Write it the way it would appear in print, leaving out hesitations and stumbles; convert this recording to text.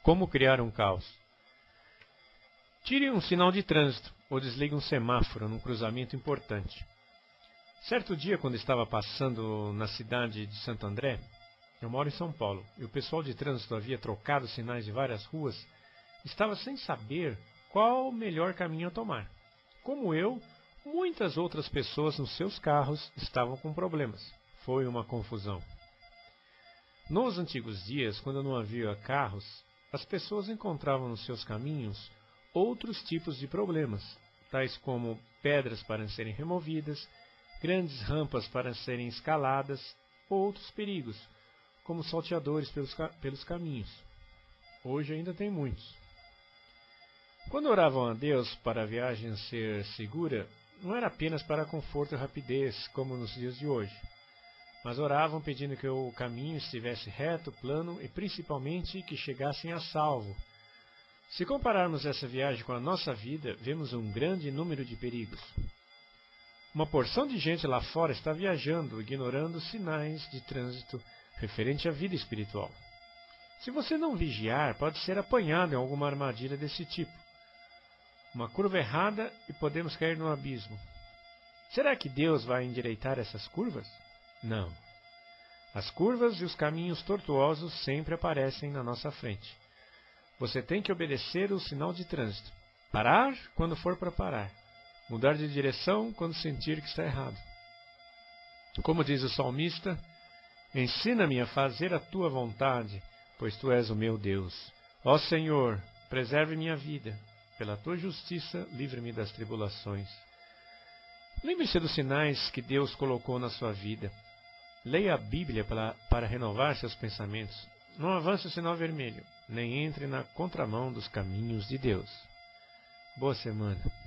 Como criar um caos? Tire um sinal de trânsito ou desligue um semáforo num cruzamento importante. Certo dia, quando estava passando na cidade de Santo André, eu moro em São Paulo, e o pessoal de trânsito havia trocado sinais de várias ruas, estava sem saber qual o melhor caminho a tomar. Como eu, muitas outras pessoas nos seus carros estavam com problemas. Foi uma confusão. Nos antigos dias, quando não havia carros, as pessoas encontravam nos seus caminhos outros tipos de problemas, tais como pedras para serem removidas, grandes rampas para serem escaladas, ou outros perigos, como salteadores pelos caminhos. Hoje ainda tem muitos. Quando oravam a Deus para a viagem ser segura, não era apenas para conforto e rapidez, como nos dias de hoje, mas oravam pedindo que o caminho estivesse reto, plano e principalmente que chegassem a salvo. Se compararmos essa viagem com a nossa vida, vemos um grande número de perigos. Uma porção de gente lá fora está viajando, ignorando sinais de trânsito referente à vida espiritual. Se você não vigiar, pode ser apanhado em alguma armadilha desse tipo. Uma curva errada e podemos cair no abismo. Será que Deus vai endireitar essas curvas? Não. As curvas e os caminhos tortuosos sempre aparecem na nossa frente. Você tem que obedecer o sinal de trânsito. Parar quando for para parar. Mudar de direção quando sentir que está errado. Como diz o salmista, ensina-me a fazer a tua vontade, pois tu és o meu Deus. Ó Senhor, preserve minha vida. Pela tua justiça, livre-me das tribulações. Lembre-se dos sinais que Deus colocou na sua vida. Leia a Bíblia para renovar seus pensamentos. Não avance o sinal vermelho, nem entre na contramão dos caminhos de Deus. Boa semana.